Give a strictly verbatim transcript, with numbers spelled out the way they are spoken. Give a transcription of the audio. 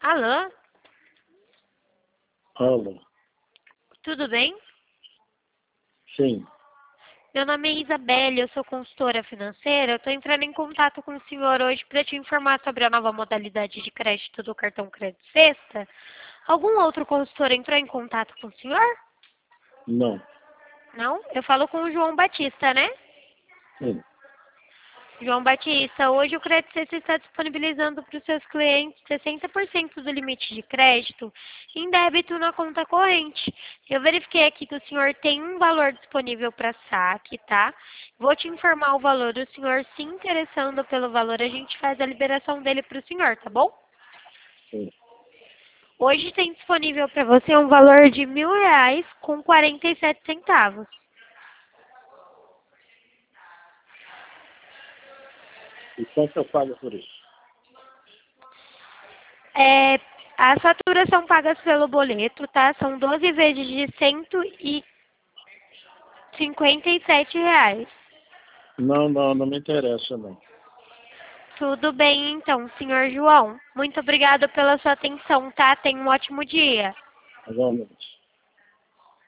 Alô? Alô? Tudo bem? Sim. Meu nome é Isabelle, eu sou consultora financeira. Eu estou entrando em contato com o senhor hoje para te informar sobre a nova modalidade de crédito do cartão Crédito Sexta. Algum outro consultor entrou em contato com o senhor? Não. Não? Eu falo com o João Batista, né? Sim. João Batista, hoje o Crédito Sexta está disponibilizando para os seus clientes sessenta por cento do limite de crédito em débito na conta corrente. Eu verifiquei aqui que o senhor tem um valor disponível para saque, tá? Vou te informar o valor. O senhor se interessando pelo valor, a gente faz a liberação dele para o senhor, tá bom? Sim. Hoje tem disponível para você um valor de mil reais com quarenta e sete centavos. E quanto eu pago por isso? É, as faturas são pagas pelo boleto, tá? São doze vezes de cento e cinquenta e sete reais. Não, não, não me interessa, não. Tudo bem, então, senhor João. Muito obrigada pela sua atenção, tá? Tenha um ótimo dia. Igualmente.